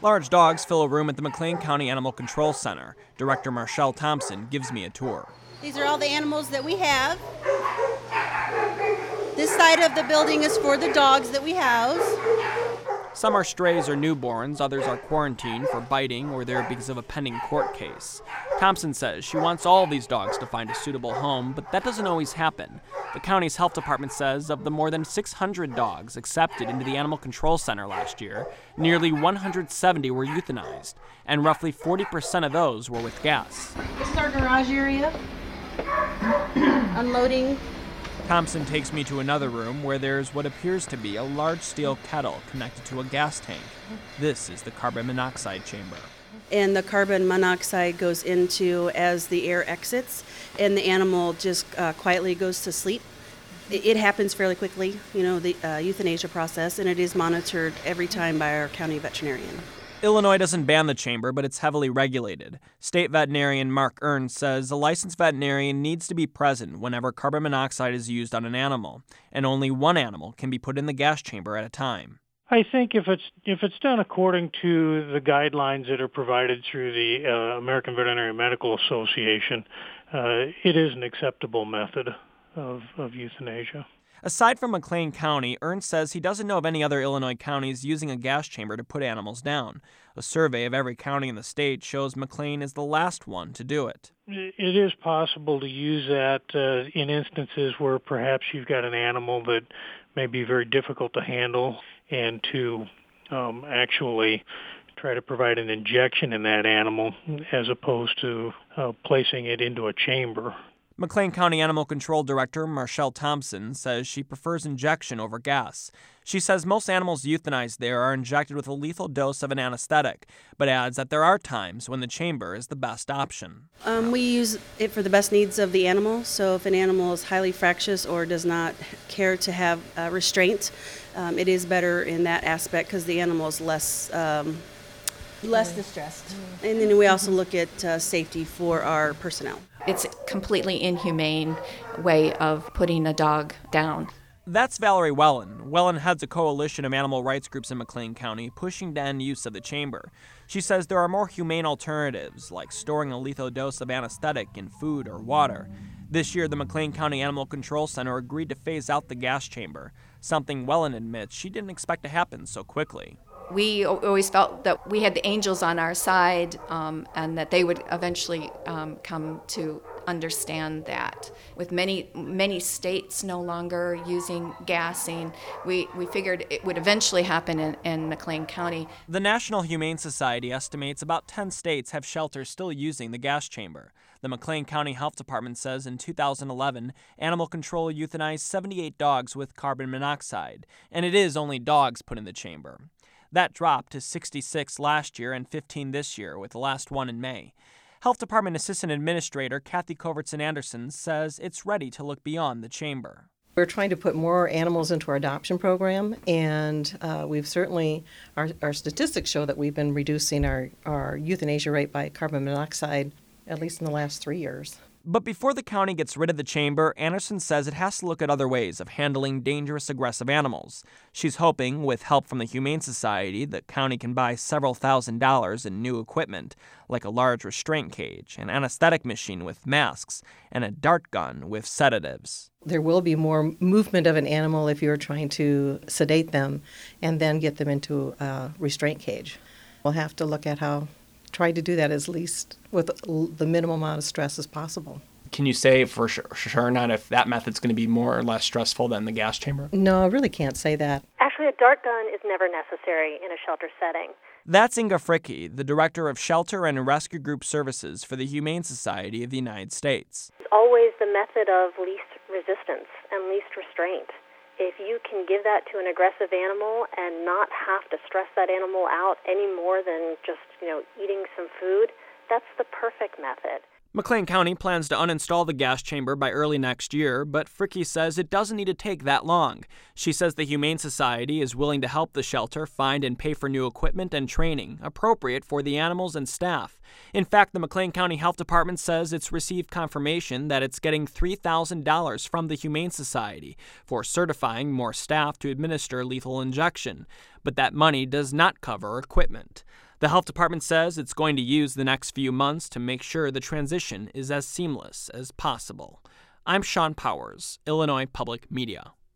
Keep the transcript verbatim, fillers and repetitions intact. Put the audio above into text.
Large dogs fill a room at the McLean County Animal Control Center. Director Marshall Thompson gives me a tour. These are all the animals that we have. This side of the building is for the dogs that we house. Some are strays or newborns, others are quarantined for biting or there because of a pending court case. Thompson says she wants all of these dogs to find a suitable home, but that doesn't always happen. The county's health department says of the more than six hundred dogs accepted into the Animal Control Center last year, nearly one hundred seventy were euthanized, and roughly forty percent of those were with gas. This is our garage area. Unloading. Thompson takes me to another room where there's what appears to be a large steel kettle connected to a gas tank. This is the carbon monoxide chamber. And the carbon monoxide goes into as the air exits, and the animal just uh, quietly goes to sleep. It, it happens fairly quickly, you know, the uh, euthanasia process, and it is monitored every time by our county veterinarian. Illinois doesn't ban the chamber, but it's heavily regulated. State veterinarian Mark Ernst says a licensed veterinarian needs to be present whenever carbon monoxide is used on an animal, and only one animal can be put in the gas chamber at a time. I think if it's if it's done according to the guidelines that are provided through the uh, American Veterinary Medical Association, uh, it is an acceptable method of, of euthanasia. Aside from McLean County, Ernst says he doesn't know of any other Illinois counties using a gas chamber to put animals down. A survey of every county in the state shows McLean is the last one to do it. It is possible to use that uh, in instances where perhaps you've got an animal that may be very difficult to handle, and to um, actually try to provide an injection in that animal as opposed to uh, placing it into a chamber. McLean County Animal Control Director Marshall Thompson says she prefers injection over gas. She says most animals euthanized there are injected with a lethal dose of an anesthetic, but adds that there are times when the chamber is the best option. Um, we use it for the best needs of the animal, so if an animal is highly fractious or does not care to have uh, restraint, um, it is better in that aspect because the animal is less um, less distressed. And then we also look at uh, safety for our personnel. It's a completely inhumane way of putting a dog down. That's Valerie Wellen. Wellen heads a coalition of animal rights groups in McLean County pushing to end use of the chamber. She says there are more humane alternatives, like storing a lethal dose of anesthetic in food or water. This year, the McLean County Animal Control Center agreed to phase out the gas chamber, something Wellen admits she didn't expect to happen so quickly. We always felt that we had the angels on our side um, and that they would eventually um, come to understand that. With many many states no longer using gassing, we, we figured it would eventually happen in, in McLean County. The National Humane Society estimates about ten states have shelters still using the gas chamber. The McLean County Health Department says in two thousand eleven, animal control euthanized seventy-eight dogs with carbon monoxide, and it is only dogs put in the chamber. That dropped to sixty-six last year and fifteen this year, with the last one in May. Health Department Assistant Administrator Kathy Covertson-Anderson says it's ready to look beyond the chamber. We're trying to put more animals into our adoption program, and uh, we've certainly, our, our statistics show that we've been reducing our, our euthanasia rate by carbon monoxide, at least in the last three years. But before the county gets rid of the chamber, Anderson says it has to look at other ways of handling dangerous, aggressive animals. She's hoping, with help from the Humane Society, the county can buy several thousand dollars in new equipment, like a large restraint cage, an anesthetic machine with masks, and a dart gun with sedatives. There will be more movement of an animal if you're trying to sedate them and then get them into a restraint cage. We'll have to look at how try to do that as least with the minimum amount of stress as possible. Can you say for sure, sure not if that method's going to be more or less stressful than the gas chamber? No, I really can't say that. Actually, a dart gun is never necessary in a shelter setting. That's Inga Fricke, the director of Shelter and Rescue Group Services for the Humane Society of the United States. It's always the method of least resistance and least restraint. If you can give that to an aggressive animal and not have to stress that animal out any more than just, you know, eating some food, that's the perfect method. McLean County plans to uninstall the gas chamber by early next year, but Fricke says it doesn't need to take that long. She says the Humane Society is willing to help the shelter find and pay for new equipment and training appropriate for the animals and staff. In fact, the McLean County Health Department says it's received confirmation that it's getting three thousand dollars from the Humane Society for certifying more staff to administer lethal injection, but that money does not cover equipment. The health department says it's going to use the next few months to make sure the transition is as seamless as possible. I'm Sean Powers, Illinois Public Media.